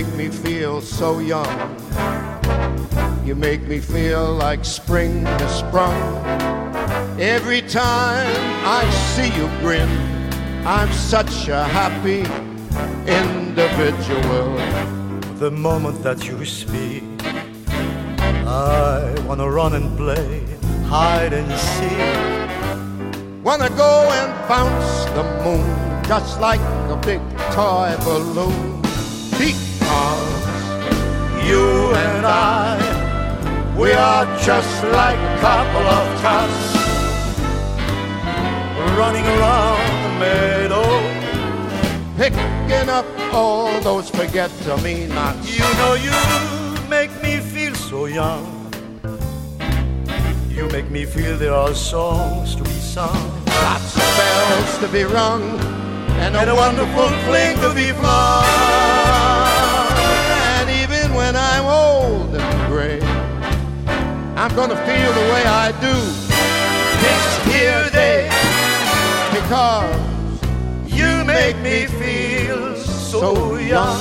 make me feel so young. You make me feel like spring has sprung. Every time I see you grin, I'm such a happy individual. The moment that you speak, I wanna run and play hide and seek. Wanna go and bounce the moon just like a big toy balloon. Because you and I, we are just like a couple of tots running around the meadow, picking up all those forget-me-nots. You know you make me feel so young. You make me feel there are songs to be sung, lots of bells to be rung, and a wonderful fling to be flung. And even when I'm old and gray, I'm gonna feel the way I do this here day. Because you make me feel so young.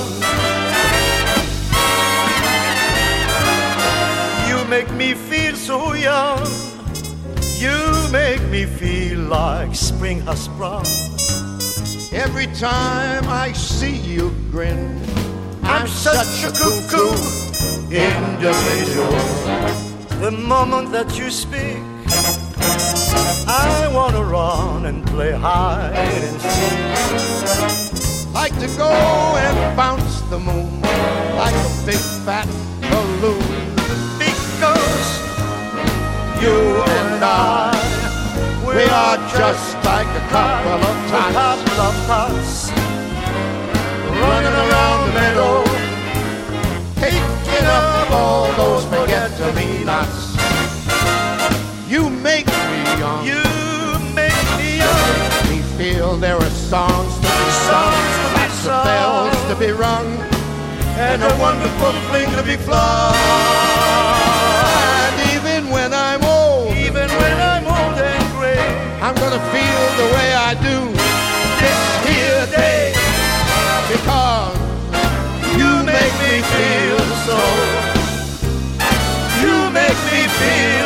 You make me feel so young. You make me feel like spring has sprung. Every time I see you grin, I'm such a cuckoo individual. The moment that you speak, I wanna run and play hide and seek. Like to go and bounce the moon like a big fat balloon. Because you and I, we are just like a couple of tots running around the meadow, picking up all those forget-me-nots. You make me young. You make me young. Make me feel there are songs to be sung, lots of bells to be rung, and a wonderful fling to be flung. And even when I'm old and gray, I'm gonna feel the way I do this here day. Because you make me feel so. You make me feel